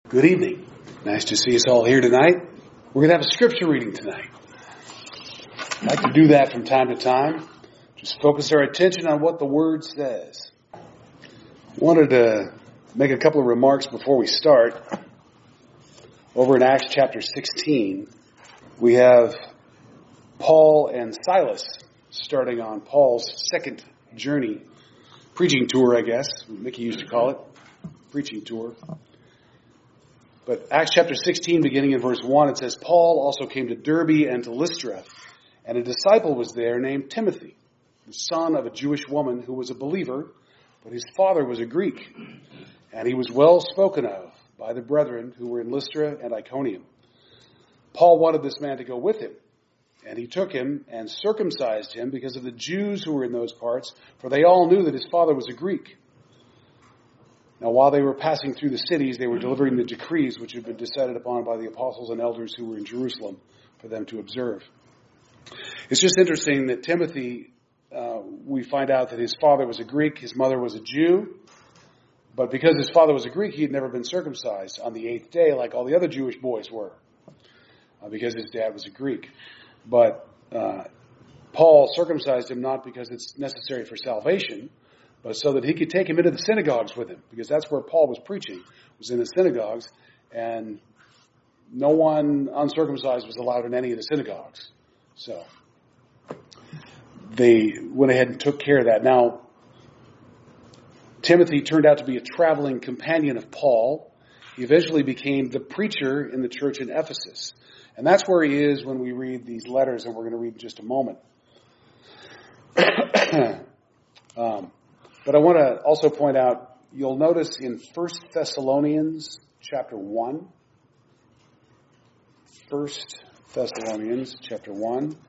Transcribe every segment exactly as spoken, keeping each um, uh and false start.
Good evening. Nice to see us all here tonight. We're going to have a scripture reading tonight. I like to do that from time to time. Just focus our attention on what the Word says. I wanted to make a couple of remarks before we start. Over in Acts chapter sixteen, we have Paul and Silas starting on Paul's second journey, preaching tour, I guess. Mickey used to call it, preaching tour. But Acts chapter sixteen, beginning in verse one, it says, Paul also came to Derbe and to Lystra, and a disciple was there named Timothy, the son of a Jewish woman who was a believer, but his father was a Greek. And he was well spoken of by the brethren who were in Lystra and Iconium. Paul wanted this man to go with him, and he took him and circumcised him because of the Jews who were in those parts, for they all knew that his father was a Greek. Now, while they were passing through the cities, they were delivering the decrees which had been decided upon by the apostles and elders who were in Jerusalem for them to observe. It's just interesting that Timothy, uh, we find out that his father was a Greek, his mother was a Jew, but because his father was a Greek, he had never been circumcised on the eighth day like all the other Jewish boys were, uh, because his dad was a Greek. But uh, Paul circumcised him not because it's necessary for salvation, but so that he could take him into the synagogues with him, because that's where Paul was preaching, was in the synagogues, and no one uncircumcised was allowed in any of the synagogues. So they went ahead and took care of that. Now, Timothy turned out to be a traveling companion of Paul. He eventually became the preacher in the church in Ephesus. And that's where he is when we read these letters, and we're going to read in just a moment. um, But I want to also point out, you'll notice in First Thessalonians chapter one, First Thessalonians chapter one,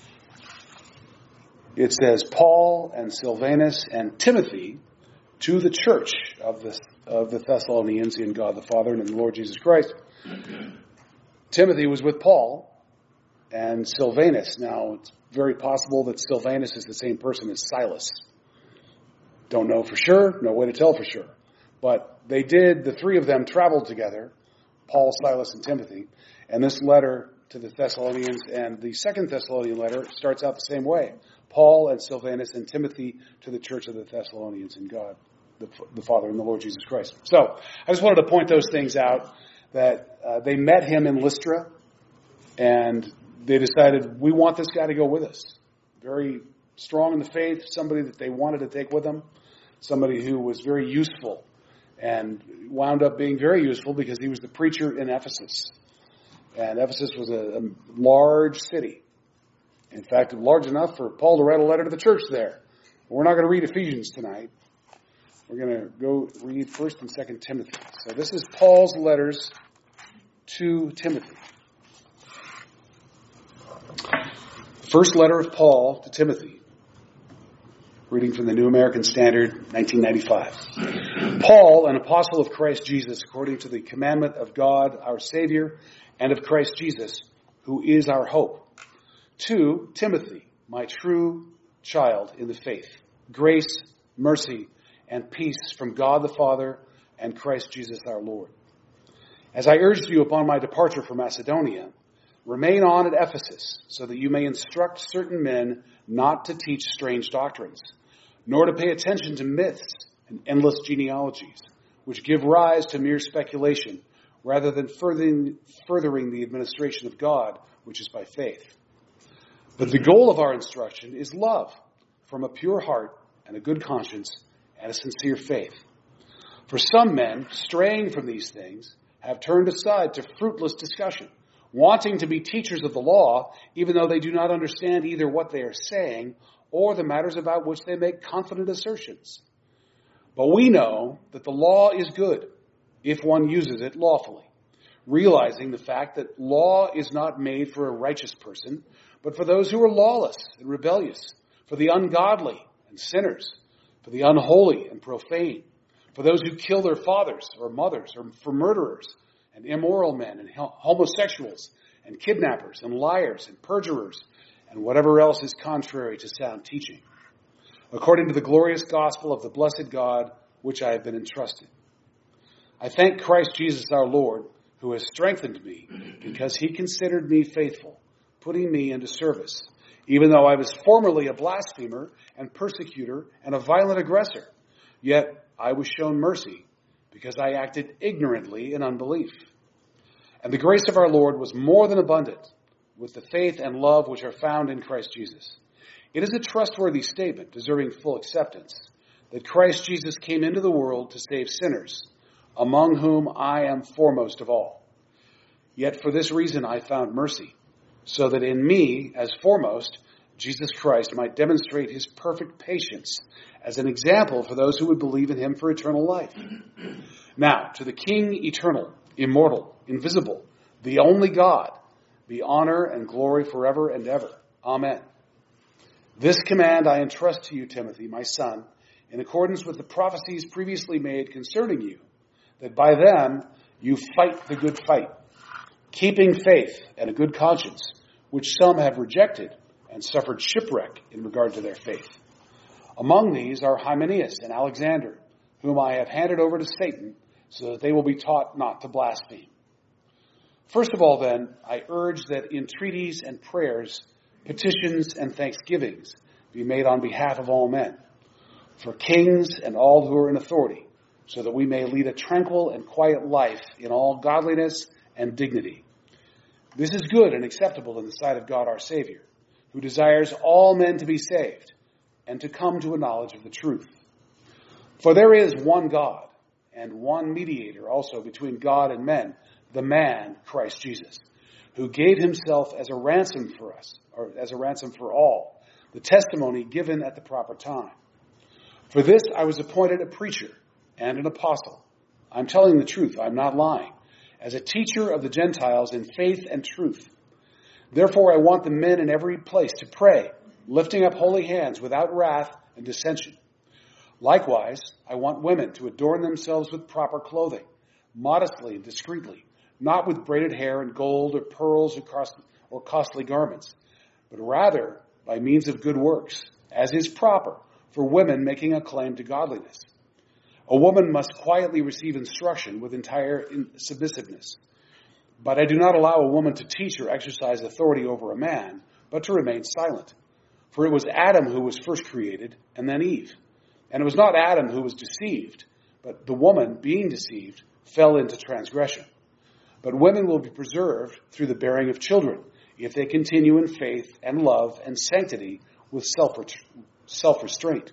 it says, Paul and Silvanus and Timothy to the church of the, of the Thessalonians in God the Father and in the Lord Jesus Christ. Timothy was with Paul and Silvanus. Now, it's very possible that Silvanus is the same person as Silas. Don't know for sure, no way to tell for sure. But they did, the three of them traveled together, Paul, Silas, and Timothy. And this letter to the Thessalonians and the second Thessalonian letter starts out the same way. Paul and Silvanus and Timothy to the church of the Thessalonians in God, the, the Father and the Lord Jesus Christ. So, I just wanted to point those things out, that uh, they met him in Lystra, and they decided, we want this guy to go with us. Very strong in the faith, somebody that they wanted to take with them, somebody who was very useful, and wound up being very useful because he was the preacher in Ephesus. And Ephesus was a, a large city. In fact, large enough for Paul to write a letter to the church there. We're not going to read Ephesians tonight. We're going to go read First and Second Timothy. So this is Paul's letters to Timothy. First letter of Paul to Timothy. Reading from the New American Standard, nineteen ninety-five. Paul, an apostle of Christ Jesus, according to the commandment of God, our Savior, and of Christ Jesus, who is our hope. To Timothy, my true child in the faith, grace, mercy, and peace from God the Father and Christ Jesus our Lord. As I urged you upon my departure from Macedonia, remain on at Ephesus, so that you may instruct certain men not to teach strange doctrines, nor to pay attention to myths and endless genealogies, which give rise to mere speculation, rather than furthering, furthering the administration of God, which is by faith. But the goal of our instruction is love, from a pure heart and a good conscience and a sincere faith. For some men, straying from these things, have turned aside to fruitless discussion, wanting to be teachers of the law, even though they do not understand either what they are saying or the matters about which they make confident assertions. But we know that the law is good if one uses it lawfully, realizing the fact that law is not made for a righteous person, but for those who are lawless and rebellious, for the ungodly and sinners, for the unholy and profane, for those who kill their fathers or mothers, or for murderers and immoral men and homosexuals and kidnappers and liars and perjurers and whatever else is contrary to sound teaching, according to the glorious gospel of the blessed God, which I have been entrusted. I thank Christ Jesus our Lord, who has strengthened me, because he considered me faithful, putting me into service, even though I was formerly a blasphemer and persecutor and a violent aggressor. Yet I was shown mercy, because I acted ignorantly in unbelief. And the grace of our Lord was more than abundant, with the faith and love which are found in Christ Jesus. It is a trustworthy statement, deserving full acceptance, that Christ Jesus came into the world to save sinners, among whom I am foremost of all. Yet for this reason I found mercy, so that in me, as foremost, Jesus Christ might demonstrate his perfect patience as an example for those who would believe in him for eternal life. Now, to the King eternal, immortal, invisible, the only God, be honor and glory forever and ever. Amen. This command I entrust to you, Timothy, my son, in accordance with the prophecies previously made concerning you, that by them you fight the good fight, keeping faith and a good conscience, which some have rejected and suffered shipwreck in regard to their faith. Among these are Hymenaeus and Alexander, whom I have handed over to Satan, so that they will be taught not to blaspheme. First of all, then, I urge that entreaties and prayers, petitions and thanksgivings be made on behalf of all men, for kings and all who are in authority, so that we may lead a tranquil and quiet life in all godliness and dignity. This is good and acceptable in the sight of God our Savior, who desires all men to be saved and to come to a knowledge of the truth. For there is one God and one mediator also between God and men, the man, Christ Jesus, who gave himself as a ransom for us, or as a ransom for all, the testimony given at the proper time. For this I was appointed a preacher and an apostle. I'm telling the truth, I'm not lying, as a teacher of the Gentiles in faith and truth. Therefore I want the men in every place to pray, lifting up holy hands without wrath and dissension. Likewise, I want women to adorn themselves with proper clothing, modestly and discreetly, not with braided hair and gold or pearls or costly, or costly garments, but rather by means of good works, as is proper for women making a claim to godliness. A woman must quietly receive instruction with entire submissiveness. But I do not allow a woman to teach or exercise authority over a man, but to remain silent. For it was Adam who was first created, and then Eve. And it was not Adam who was deceived, but the woman, being deceived, fell into transgression. But women will be preserved through the bearing of children, if they continue in faith and love and sanctity with self-restraint.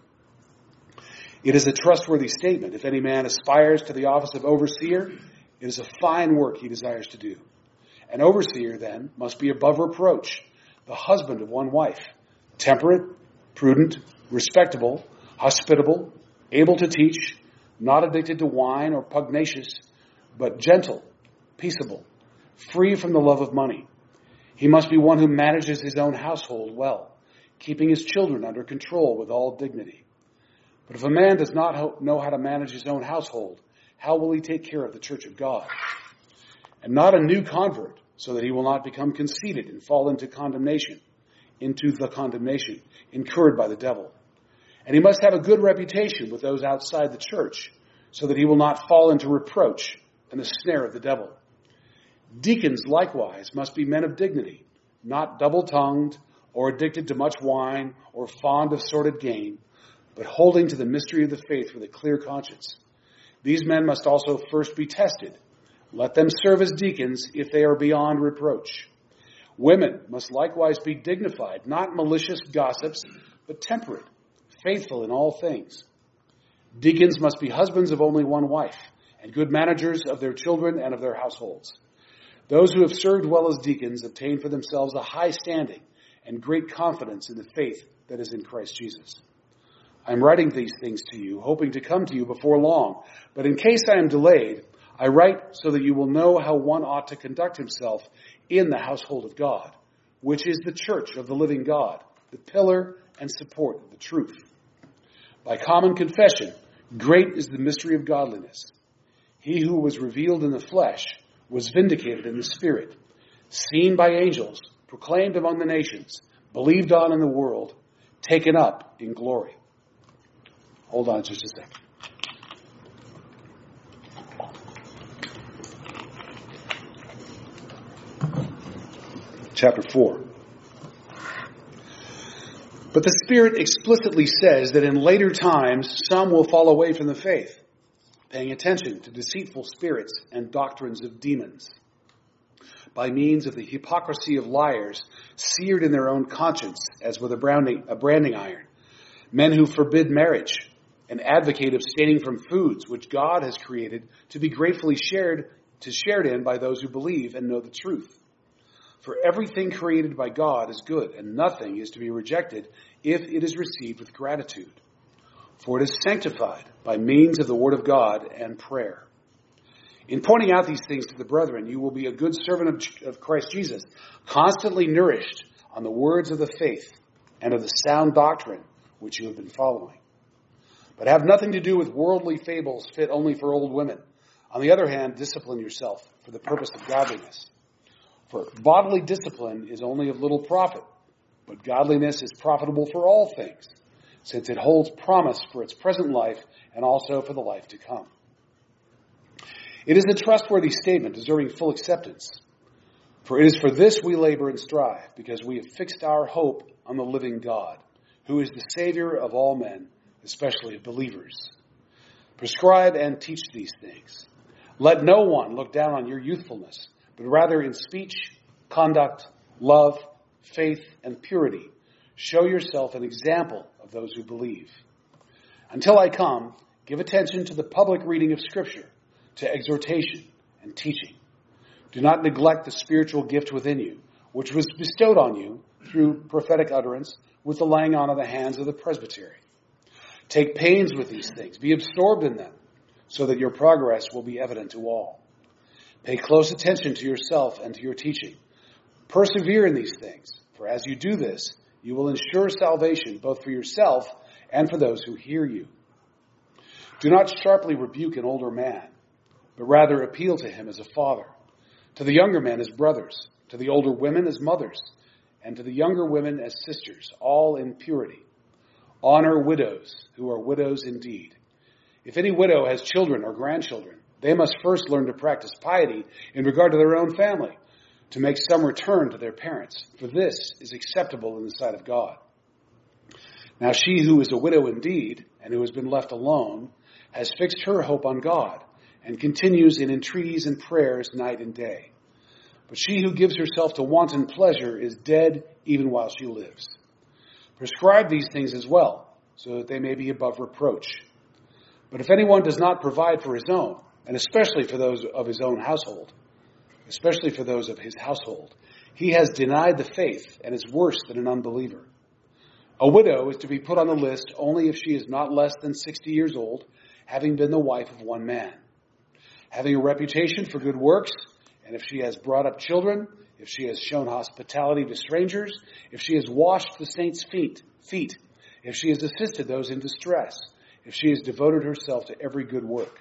It is a trustworthy statement. If any man aspires to the office of overseer, it is a fine work he desires to do. An overseer, then, must be above reproach, the husband of one wife, temperate, prudent, respectable, hospitable, able to teach, not addicted to wine or pugnacious, but gentle, peaceable, free from the love of money. He must be one who manages his own household well, keeping his children under control with all dignity. But if a man does not know how to manage his own household, how will he take care of the church of God? And not a new convert, so that he will not become conceited and fall into condemnation, into the condemnation incurred by the devil. And he must have a good reputation with those outside the church, so that he will not fall into reproach and the snare of the devil. Deacons likewise must be men of dignity, not double-tongued or addicted to much wine or fond of sordid gain, but holding to the mystery of the faith with a clear conscience. These men must also first be tested. Let them serve as deacons if they are beyond reproach. Women must likewise be dignified, not malicious gossips, but temperate, faithful in all things. Deacons must be husbands of only one wife, and good managers of their children and of their households. Those who have served well as deacons obtain for themselves a high standing and great confidence in the faith that is in Christ Jesus. I am writing these things to you, hoping to come to you before long. But in case I am delayed, I write so that you will know how one ought to conduct himself in the household of God, which is the church of the living God, the pillar and support of the truth. By common confession, great is the mystery of godliness. He who was revealed in the flesh was vindicated in the spirit, seen by angels, proclaimed among the nations, believed on in the world, taken up in glory. Hold on just a second. chapter four. But the Spirit explicitly says that in later times some will fall away from the faith, paying attention to deceitful spirits and doctrines of demons, by means of the hypocrisy of liars, seared in their own conscience as with a branding, a branding iron, men who forbid marriage and advocate abstaining from foods which God has created to be gratefully shared to shared in by those who believe and know the truth. For everything created by God is good, and nothing is to be rejected if it is received with gratitude. For it is sanctified by means of the word of God and prayer. In pointing out these things to the brethren, you will be a good servant of, of Christ Jesus, constantly nourished on the words of the faith and of the sound doctrine which you have been following. But have nothing to do with worldly fables fit only for old women. On the other hand, discipline yourself for the purpose of godliness. For bodily discipline is only of little profit, but godliness is profitable for all things, since it holds promise for its present life and also for the life to come. It is a trustworthy statement deserving full acceptance. For it is for this we labor and strive, because we have fixed our hope on the living God, who is the Savior of all men, especially of believers. Prescribe and teach these things. Let no one look down on your youthfulness, but rather in speech, conduct, love, faith, and purity, show yourself an example of those who believe. Until I come, give attention to the public reading of Scripture, to exhortation and teaching. Do not neglect the spiritual gift within you, which was bestowed on you through prophetic utterance with the laying on of the hands of the presbytery. Take pains with these things. Be absorbed in them, so that your progress will be evident to all. Pay close attention to yourself and to your teaching. Persevere in these things, for as you do this, you will ensure salvation both for yourself and for those who hear you. Do not sharply rebuke an older man, but rather appeal to him as a father, to the younger men as brothers, to the older women as mothers, and to the younger women as sisters, all in purity. Honor widows who are widows indeed. If any widow has children or grandchildren, they must first learn to practice piety in regard to their own family, to make some return to their parents, for this is acceptable in the sight of God. Now she who is a widow indeed, and who has been left alone, has fixed her hope on God, and continues in entreaties and prayers night and day. But she who gives herself to wanton pleasure is dead even while she lives. Prescribe these things as well, so that they may be above reproach. But if anyone does not provide for his own, and especially for those of his own household, especially for those of his household, he has denied the faith and is worse than an unbeliever. A widow is to be put on the list only if she is not less than sixty years old, having been the wife of one man, having a reputation for good works, and if she has brought up children, if she has shown hospitality to strangers, if she has washed the saints' feet, feet, if she has assisted those in distress, if she has devoted herself to every good work.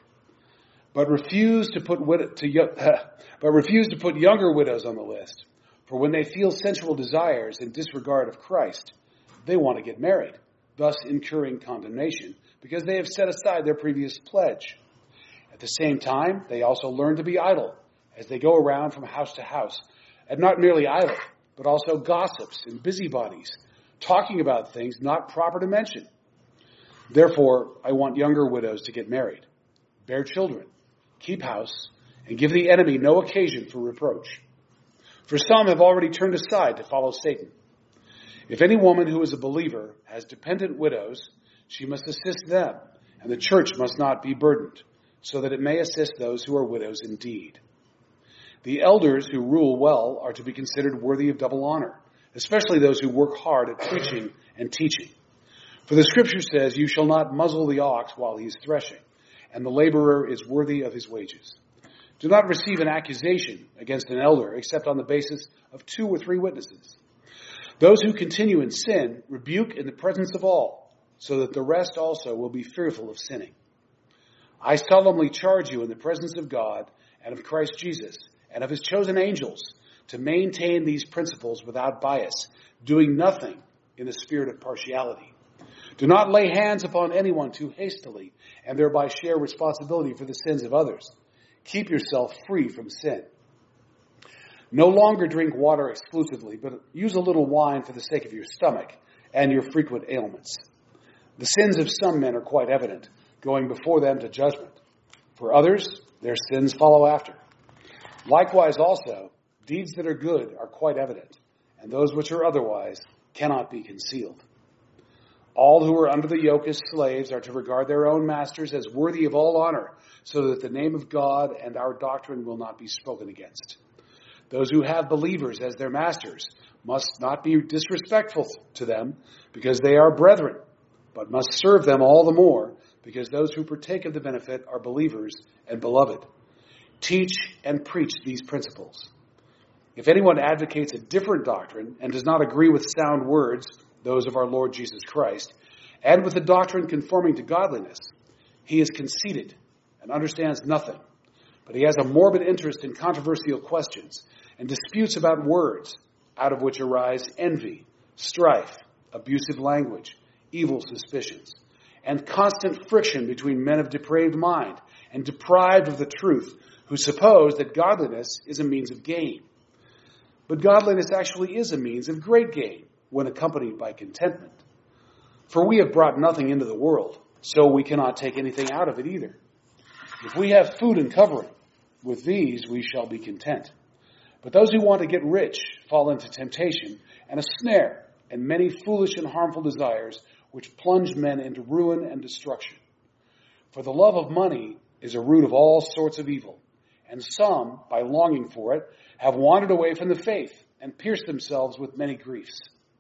But refuse to put wid- to, uh, but refuse to put younger widows on the list, for when they feel sensual desires in disregard of Christ, they want to get married, thus incurring condemnation, because they have set aside their previous pledge. At the same time, they also learn to be idle, as they go around from house to house, and not merely idle, but also gossips and busybodies, talking about things not proper to mention. Therefore, I want younger widows to get married, bear children, keep house, and give the enemy no occasion for reproach. For some have already turned aside to follow Satan. If any woman who is a believer has dependent widows, she must assist them, and the church must not be burdened, so that it may assist those who are widows indeed. The elders who rule well are to be considered worthy of double honor, especially those who work hard at preaching and teaching. For the Scripture says, "You shall not muzzle the ox while he is threshing, and the laborer is worthy of his wages." Do not receive an accusation against an elder except on the basis of two or three witnesses. Those who continue in sin rebuke in the presence of all, so that the rest also will be fearful of sinning. I solemnly charge you in the presence of God and of Christ Jesus and of his chosen angels to maintain these principles without bias, doing nothing in the spirit of partiality. Do not lay hands upon anyone too hastily and thereby share responsibility for the sins of others. Keep yourself free from sin. No longer drink water exclusively, but use a little wine for the sake of your stomach and your frequent ailments. The sins of some men are quite evident, going before them to judgment. For others, their sins follow after. Likewise also, deeds that are good are quite evident, and those which are otherwise cannot be concealed. All who are under the yoke as slaves are to regard their own masters as worthy of all honor, so that the name of God and our doctrine will not be spoken against. Those who have believers as their masters must not be disrespectful to them, because they are brethren, but must serve them all the more, because those who partake of the benefit are believers and beloved. Teach and preach these principles. If anyone advocates a different doctrine and does not agree with sound words, those of our Lord Jesus Christ, and with the doctrine conforming to godliness, he is conceited and understands nothing, but he has a morbid interest in controversial questions and disputes about words, out of which arise envy, strife, abusive language, evil suspicions, and constant friction between men of depraved mind and deprived of the truth, who suppose that godliness is a means of gain. But godliness actually is a means of great gain when accompanied by contentment. For we have brought nothing into the world, so we cannot take anything out of it either. If we have food and covering, with these we shall be content. But those who want to get rich fall into temptation and a snare and many foolish and harmful desires, which plunge men into ruin and destruction. For the love of money is a root of all sorts of evil, and some, by longing for it, have wandered away from the faith and pierced themselves with many griefs.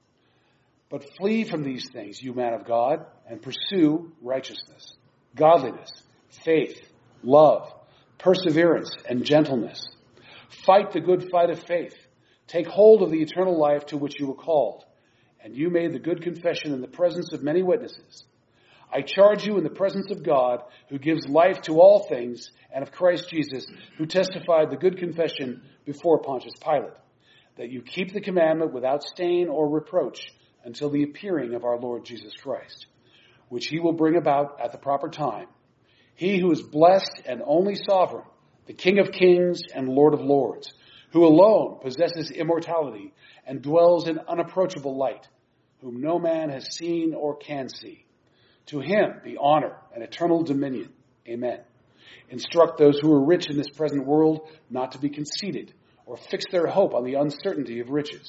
But flee from these things, you man of God, and pursue righteousness, godliness, faith, love, perseverance, and gentleness. Fight the good fight of faith. Take hold of the eternal life to which you were called, and you made the good confession in the presence of many witnesses. I charge you in the presence of God, who gives life to all things, and of Christ Jesus, who testified the good confession before Pontius Pilate, that you keep the commandment without stain or reproach until the appearing of our Lord Jesus Christ, which he will bring about at the proper time. He who is blessed and only sovereign, the King of kings and Lord of lords, who alone possesses immortality and dwells in unapproachable light, whom no man has seen or can see. To him be honor and eternal dominion. Amen. Instruct those who are rich in this present world not to be conceited or fix their hope on the uncertainty of riches,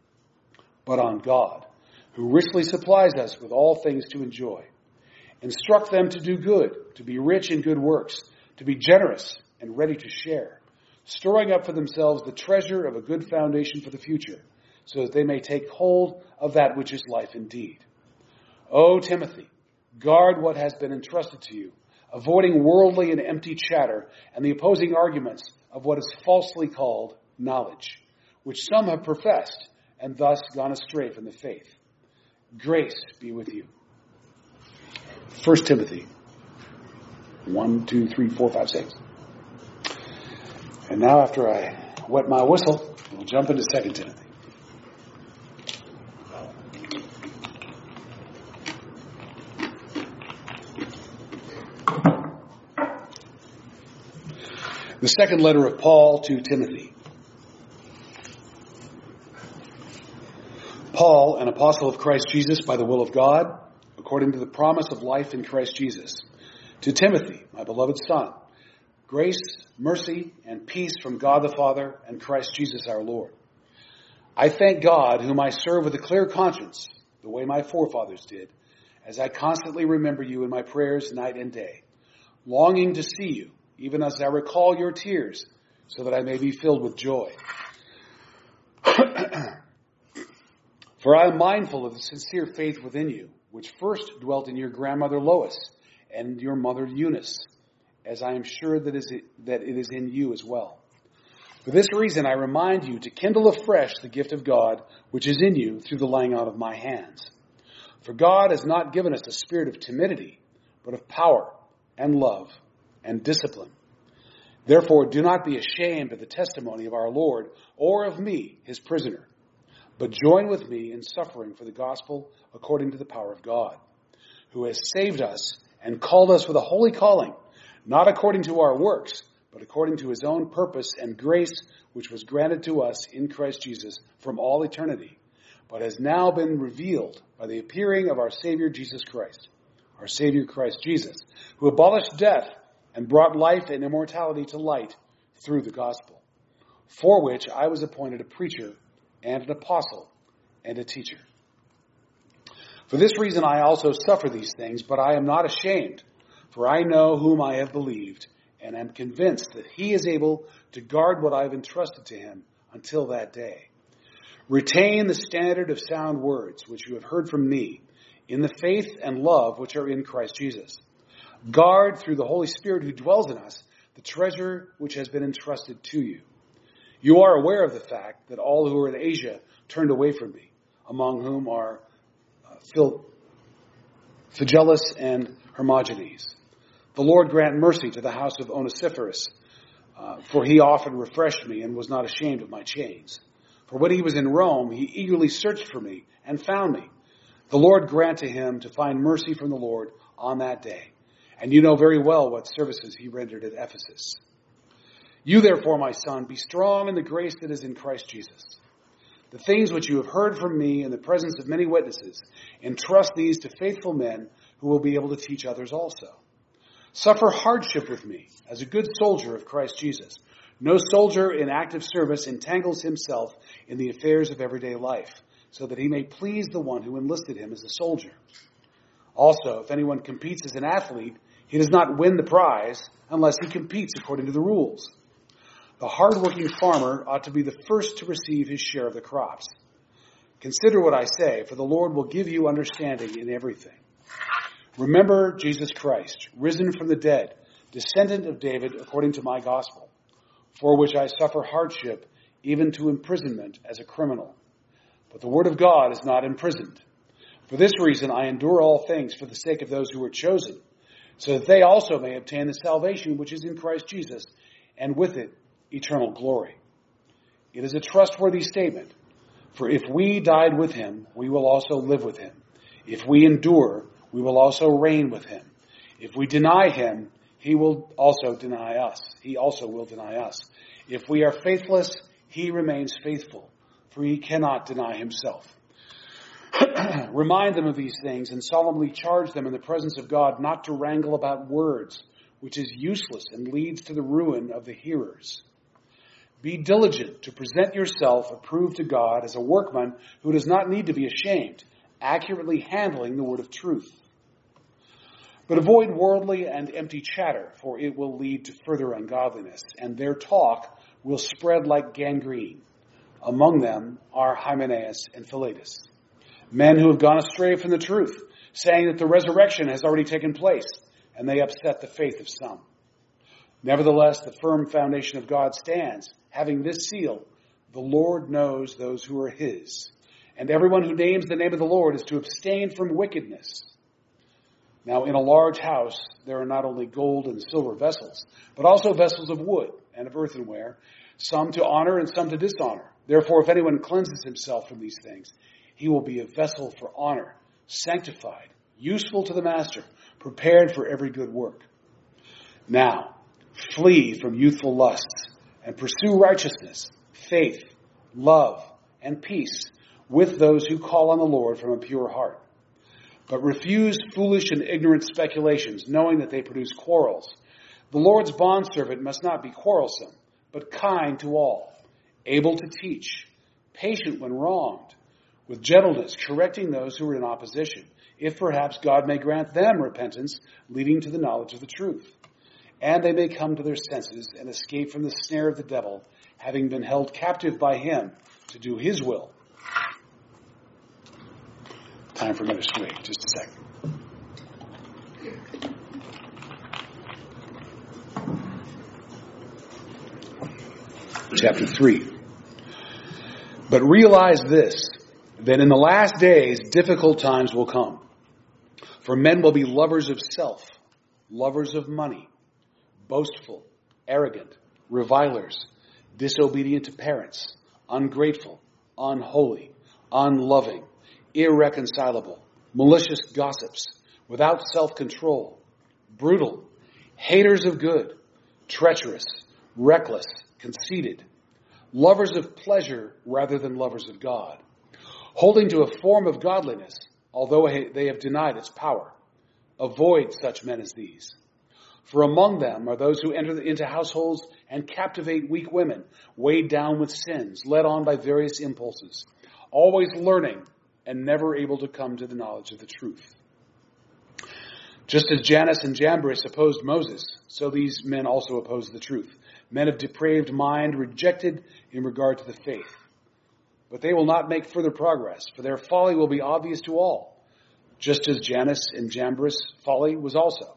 but on God, who richly supplies us with all things to enjoy. Instruct them to do good, to be rich in good works, to be generous and ready to share, storing up for themselves the treasure of a good foundation for the future, so that they may take hold of that which is life indeed. O Timothy, guard what has been entrusted to you, avoiding worldly and empty chatter and the opposing arguments of what is falsely called knowledge, which some have professed and thus gone astray from the faith. Grace be with you. First Timothy one, two, three, four, five, six. And now after I wet my whistle, we'll jump into Second Timothy. The second letter of Paul to Timothy. Paul, an apostle of Christ Jesus by the will of God, according to the promise of life in Christ Jesus. To Timothy, my beloved son, grace, mercy, and peace from God the Father and Christ Jesus our Lord. I thank God, whom I serve with a clear conscience, the way my forefathers did, as I constantly remember you in my prayers night and day, longing to see you, even as I recall your tears, so that I may be filled with joy. For I am mindful of the sincere faith within you, which first dwelt in your grandmother Lois and your mother Eunice, as I am sure that is it, that it is in you as well. For this reason I remind you to kindle afresh the gift of God, which is in you through the laying on of my hands. For God has not given us a spirit of timidity, but of power and love and discipline. Therefore, do not be ashamed of the testimony of our Lord or of me, his prisoner, but join with me in suffering for the gospel according to the power of God, who has saved us and called us with a holy calling, not according to our works, but according to his own purpose and grace, which was granted to us in Christ Jesus from all eternity, but has now been revealed by the appearing of our Savior Jesus Christ, our Savior Christ Jesus, who abolished death and brought life and immortality to light through the gospel, for which I was appointed a preacher and an apostle and a teacher. For this reason I also suffer these things, but I am not ashamed, for I know whom I have believed, and am convinced that he is able to guard what I have entrusted to him until that day. Retain the standard of sound words which you have heard from me, in the faith and love which are in Christ Jesus. Guard through the Holy Spirit who dwells in us the treasure which has been entrusted to you. You are aware of the fact that all who are in Asia turned away from me, among whom are uh, Phil, Phygellus and Hermogenes. The Lord grant mercy to the house of Onesiphorus, uh, for he often refreshed me and was not ashamed of my chains. For when he was in Rome, he eagerly searched for me and found me. The Lord grant to him to find mercy from the Lord on that day. And you know very well what services he rendered at Ephesus. You therefore, my son, be strong in the grace that is in Christ Jesus. The things which you have heard from me in the presence of many witnesses, entrust these to faithful men who will be able to teach others also. Suffer hardship with me as a good soldier of Christ Jesus. No soldier in active service entangles himself in the affairs of everyday life, so that he may please the one who enlisted him as a soldier. Also, if anyone competes as an athlete, he does not win the prize unless he competes according to the rules. The hard-working farmer ought to be the first to receive his share of the crops. Consider what I say, for the Lord will give you understanding in everything. Remember Jesus Christ, risen from the dead, descendant of David according to my gospel, for which I suffer hardship, even to imprisonment as a criminal. But the word of God is not imprisoned. For this reason I endure all things for the sake of those who are chosen, so that they also may obtain the salvation which is in Christ Jesus, and with it eternal glory. It is a trustworthy statement, for if we died with him, we will also live with him. If we endure, we will also reign with him. If we deny him, he will also deny us. He also will deny us. If we are faithless, he remains faithful, for he cannot deny himself. Remind them of these things and solemnly charge them in the presence of God not to wrangle about words, which is useless and leads to the ruin of the hearers. Be diligent to present yourself approved to God as a workman who does not need to be ashamed, accurately handling the word of truth. But avoid worldly and empty chatter, for it will lead to further ungodliness, and their talk will spread like gangrene. Among them are Hymenaeus and Philetus, men who have gone astray from the truth, saying that the resurrection has already taken place, and they upset the faith of some. Nevertheless, the firm foundation of God stands, having this seal: the Lord knows those who are his. And everyone who names the name of the Lord is to abstain from wickedness. Now, in a large house, there are not only gold and silver vessels, but also vessels of wood and of earthenware, some to honor and some to dishonor. Therefore, if anyone cleanses himself from these things, he will be a vessel for honor, sanctified, useful to the master, prepared for every good work. Now, flee from youthful lusts and pursue righteousness, faith, love, and peace with those who call on the Lord from a pure heart. But refuse foolish and ignorant speculations, knowing that they produce quarrels. The Lord's bondservant must not be quarrelsome, but kind to all, able to teach, patient when wronged, with gentleness correcting those who are in opposition, if perhaps God may grant them repentance, leading to the knowledge of the truth. And they may come to their senses and escape from the snare of the devil, having been held captive by him to do his will. Time for another swig. Just a second. Chapter three. But realize this, that in the last days difficult times will come. For men will be lovers of self, lovers of money, boastful, arrogant, revilers, disobedient to parents, ungrateful, unholy, unloving, irreconcilable, malicious gossips, without self-control, brutal, haters of good, treacherous, reckless, conceited, lovers of pleasure rather than lovers of God, holding to a form of godliness, although they have denied its power. Avoid such men as these. For among them are those who enter into households and captivate weak women, weighed down with sins, led on by various impulses, always learning and never able to come to the knowledge of the truth. Just as Jannes and Jambres opposed Moses, so these men also opposed the truth. Men of depraved mind, rejected in regard to the faith. But they will not make further progress, for their folly will be obvious to all, just as Jannes and Jambres' folly was also.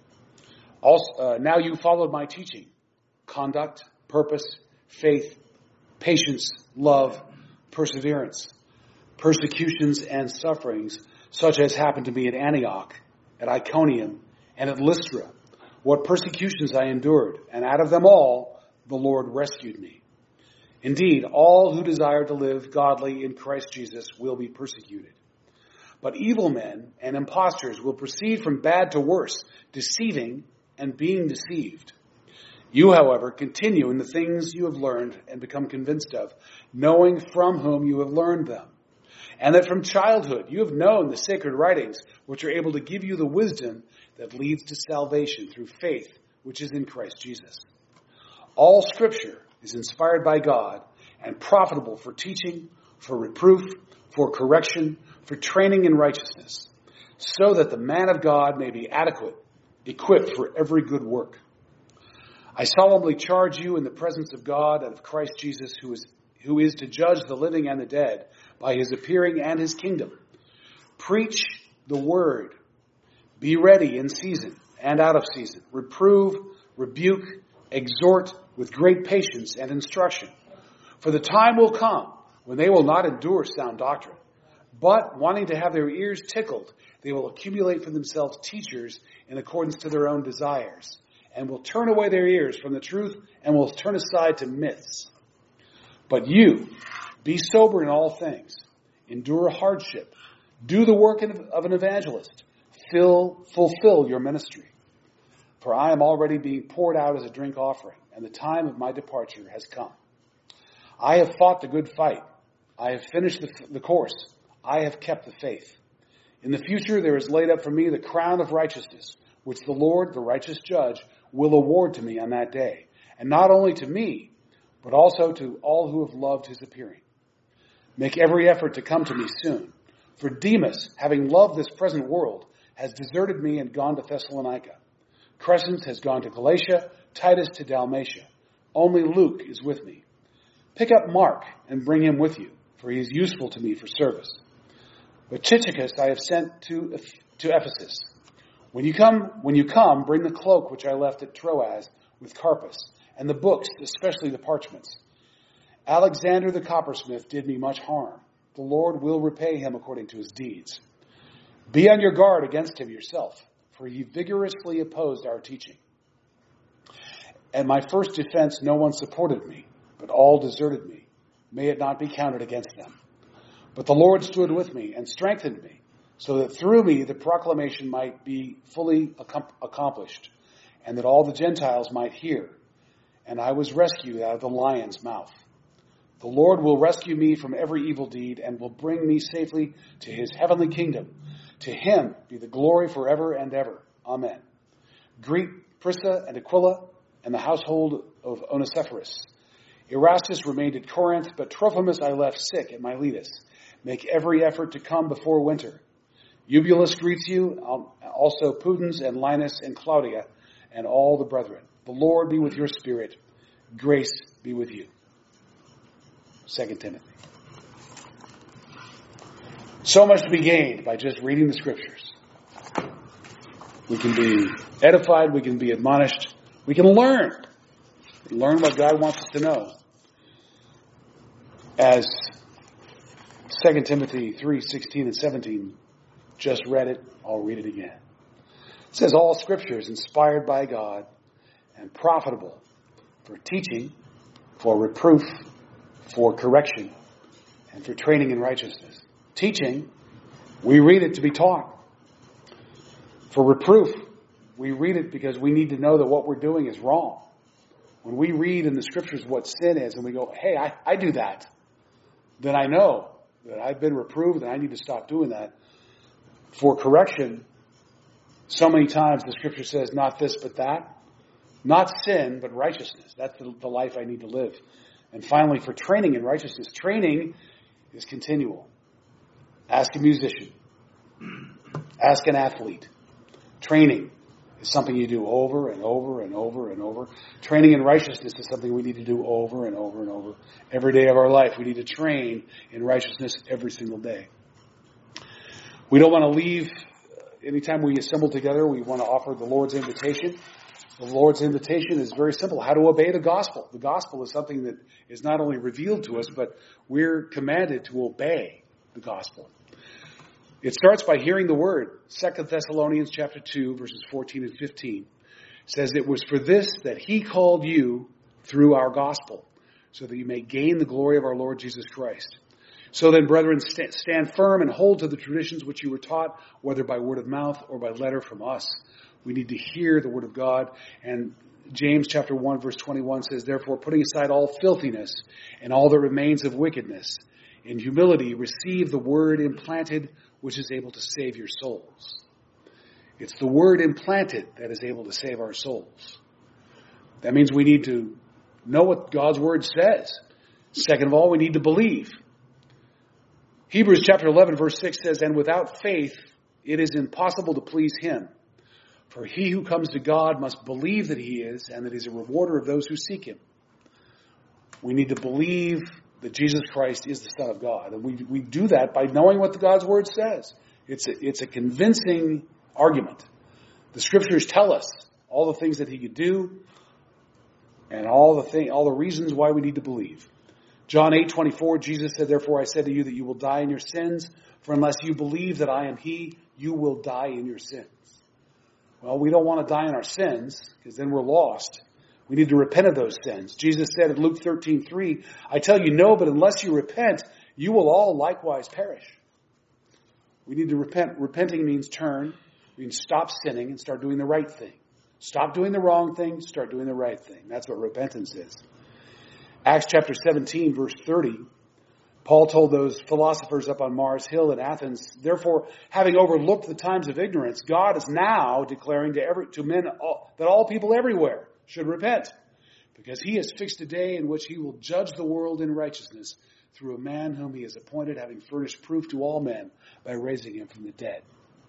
Also, uh, now you followed my teaching, conduct, purpose, faith, patience, love, perseverance, persecutions and sufferings, such as happened to me at Antioch, at Iconium, and at Lystra. What persecutions I endured, and out of them all the Lord rescued me. Indeed, all who desire to live godly in Christ Jesus will be persecuted. But evil men and impostors will proceed from bad to worse, deceiving and being deceived. You, however, continue in the things you have learned and become convinced of, knowing from whom you have learned them, and that from childhood you have known the sacred writings, which are able to give you the wisdom that leads to salvation through faith, which is in Christ Jesus. All Scripture is inspired by God and profitable for teaching, for reproof, for correction, for training in righteousness, so that the man of God may be adequate, equipped for every good work. I solemnly charge you in the presence of God and of Christ Jesus, who is, who is to judge the living and the dead by his appearing and his kingdom. Preach the word. Be ready in season and out of season. Reprove, rebuke, exhort with great patience and instruction. For the time will come when they will not endure sound doctrine, but wanting to have their ears tickled, they will accumulate for themselves teachers in accordance to their own desires, and will turn away their ears from the truth and will turn aside to myths. But you, be sober in all things, endure hardship, do the work of an evangelist, fill, fulfill your ministry. For I am already being poured out as a drink offering, and the time of my departure has come. I have fought the good fight. I have finished the, the course. I have kept the faith. In the future there is laid up for me the crown of righteousness, which the Lord, the righteous judge, will award to me on that day. And not only to me, but also to all who have loved his appearing. Make every effort to come to me soon. For Demas, having loved this present world, has deserted me and gone to Thessalonica. Crescens has gone to Galatia, Titus to Dalmatia. Only Luke is with me. Pick up Mark and bring him with you, for he is useful to me for service. But Tychicus I have sent to, to Ephesus. When you come, when you come, bring the cloak which I left at Troas with Carpus, and the books, especially the parchments. Alexander the coppersmith did me much harm. The Lord will repay him according to his deeds. Be on your guard against him yourself, for he vigorously opposed our teaching. At my first defense no one supported me, but all deserted me. May it not be counted against them. But the Lord stood with me and strengthened me, so that through me the proclamation might be fully accomplished, and that all the Gentiles might hear. And I was rescued out of the lion's mouth. The Lord will rescue me from every evil deed and will bring me safely to his heavenly kingdom. To him be the glory forever and ever. Amen. Greet Prisca and Aquila and the household of Onesiphorus. Erastus remained at Corinth, but Trophimus I left sick at Miletus. Make every effort to come before winter. Eubulus greets you, also Pudens and Linus and Claudia, and all the brethren. The Lord be with your spirit. Grace be with you. Second Timothy. So much to be gained by just reading the Scriptures. We can be edified, we can be admonished, we can learn. Learn what God wants us to know. As Second Timothy three, sixteen and seventeen just read it, I'll read it again. It says, all Scripture is inspired by God and profitable for teaching, for reproof, for correction, and for training in righteousness. Teaching, we read it to be taught. For reproof, we read it because we need to know that what we're doing is wrong. When we read in the scriptures what sin is and we go, hey, I, I do that, then I know that I've been reproved and I need to stop doing that. For correction, so many times the scripture says, not this but that. Not sin, but righteousness. That's the, the life I need to live. And finally, for training in righteousness, training is continual. Ask a musician. Ask an athlete. Training is something you do over and over and over and over. Training in righteousness is something we need to do over and over and over. Every day of our life, we need to train in righteousness every single day. We don't want to leave. Anytime we assemble together, we want to offer the Lord's invitation. The Lord's invitation is very simple. How to obey the gospel. The gospel is something that is not only revealed to us, but we're commanded to obey the gospel. It starts by hearing the word. Second Thessalonians chapter two, verses fourteen and fifteen says, it was for this that he called you through our gospel, so that you may gain the glory of our Lord Jesus Christ. So then, brethren, st- stand firm and hold to the traditions which you were taught, whether by word of mouth or by letter from us. We need to hear the word of God. And James chapter one, verse twenty-one says, therefore, putting aside all filthiness and all that remains of wickedness, in humility receive the word implanted, which is able to save your souls. It's the word implanted that is able to save our souls. That means we need to know what God's word says. Second of all, we need to believe. Hebrews chapter eleven, verse six says, and without faith, it is impossible to please him. For he who comes to God must believe that he is, and that he's a rewarder of those who seek him. We need to believe that Jesus Christ is the Son of God. And we, we do that by knowing what the God's word says. It's a, it's a convincing argument. The scriptures tell us all the things that he could do and all the thing, all the reasons why we need to believe. John eight twenty-four, Jesus said, therefore I said to you that you will die in your sins, for unless you believe that I am he, you will die in your sins. Well, we don't want to die in our sins, because then we're lost. We need to repent of those sins. Jesus said in Luke thirteen three, I tell you no, but unless you repent, you will all likewise perish. We need to repent. Repenting means turn. It means stop sinning and start doing the right thing. Stop doing the wrong thing, start doing the right thing. That's what repentance is. Acts chapter seventeen, verse thirty, Paul told those philosophers up on Mars Hill in Athens, therefore, having overlooked the times of ignorance, God is now declaring to every to men all, that all people everywhere should repent, because he has fixed a day in which he will judge the world in righteousness through a man whom he has appointed, having furnished proof to all men by raising him from the dead.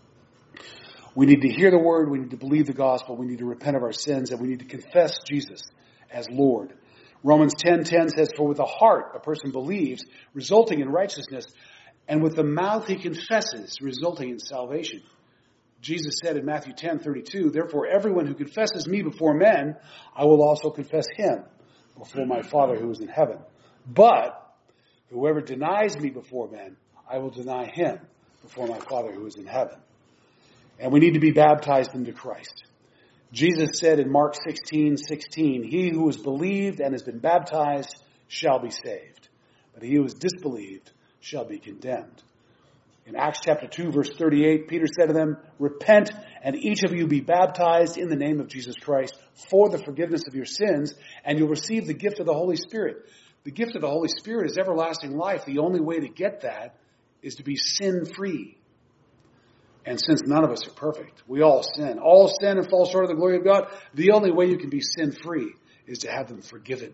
We need to hear the word, we need to believe the gospel, we need to repent of our sins, and we need to confess Jesus as Lord. Romans ten ten says, for with the heart a person believes, resulting in righteousness, and with the mouth he confesses, resulting in salvation. Jesus said in Matthew ten thirty-two, therefore everyone who confesses me before men, I will also confess him before my Father who is in heaven. But whoever denies me before men, I will deny him before my Father who is in heaven. And we need to be baptized into Christ. Jesus said in Mark sixteen sixteen, he who has believed and has been baptized shall be saved, but he who has disbelieved shall be condemned. In Acts chapter two, verse thirty-eight, Peter said to them, repent and each of you be baptized in the name of Jesus Christ for the forgiveness of your sins, and you'll receive the gift of the Holy Spirit. The gift of the Holy Spirit is everlasting life. The only way to get that is to be sin-free. And since none of us are perfect, we all sin. All sin and fall short of the glory of God. The only way you can be sin-free is to have them forgiven.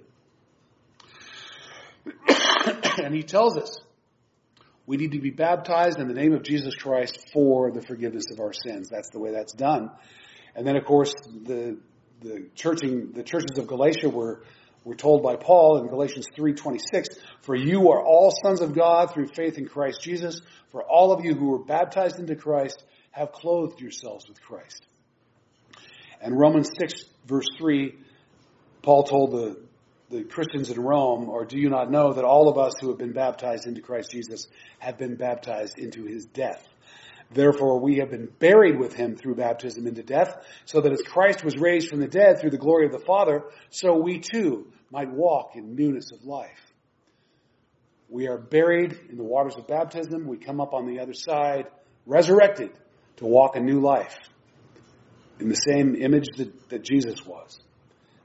And he tells us we need to be baptized in the name of Jesus Christ for the forgiveness of our sins. That's the way that's done. And then, of course, the the churching the churches of Galatia were were told by Paul in Galatians three twenty-six, for you are all sons of God through faith in Christ Jesus. For all of you who were baptized into Christ have clothed yourselves with Christ. And Romans six verse three, Paul told the, the Christians in Rome, or do you not know that all of us who have been baptized into Christ Jesus have been baptized into his death? Therefore, we have been buried with him through baptism into death, so that as Christ was raised from the dead through the glory of the Father, so we too might walk in newness of life. We are buried in the waters of baptism. We come up on the other side, resurrected, to walk a new life in the same image that, that Jesus was.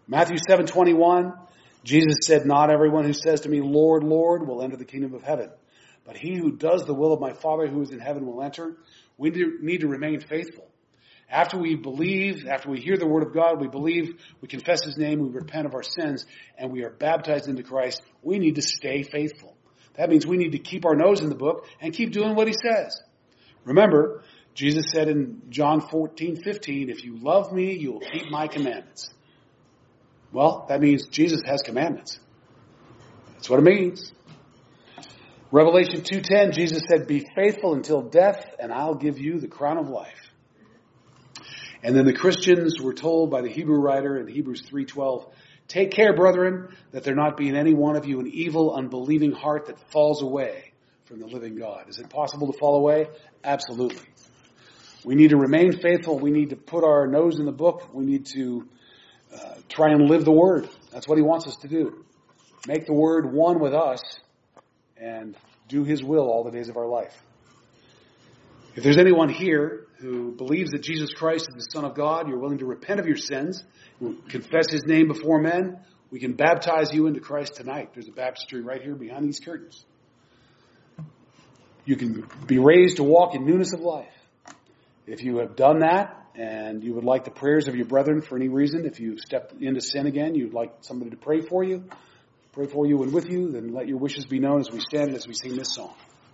Matthew seven twenty-one, Jesus said, "Not everyone who says to me, 'Lord, Lord,' will enter the kingdom of heaven, but he who does the will of my Father who is in heaven will enter." We need to remain faithful. After we believe, after we hear the word of God, we believe, we confess his name, we repent of our sins, and we are baptized into Christ, we need to stay faithful. That means we need to keep our nose in the book and keep doing what he says. Remember, Jesus said in John fourteen fifteen, "If you love me, you will keep my commandments." Well, that means Jesus has commandments. That's what it means. Revelation two ten, Jesus said, "Be faithful until death, and I'll give you the crown of life." And then the Christians were told by the Hebrew writer in Hebrews three twelve, "Take care, brethren, that there not be in any one of you an evil, unbelieving heart that falls away from the living God." Is it possible to fall away? Absolutely. We need to remain faithful. We need to put our nose in the book. We need to uh, try and live the word. That's what he wants us to do. Make the word one with us and do his will all the days of our life. If there's anyone here who believes that Jesus Christ is the Son of God, you're willing to repent of your sins, confess his name before men, we can baptize you into Christ tonight. There's a baptistry right here behind these curtains. You can be raised to walk in newness of life. If you have done that and you would like the prayers of your brethren for any reason, if you've stepped into sin again, you'd like somebody to pray for you, pray for you and with you, then let your wishes be known as we stand and as we sing this song.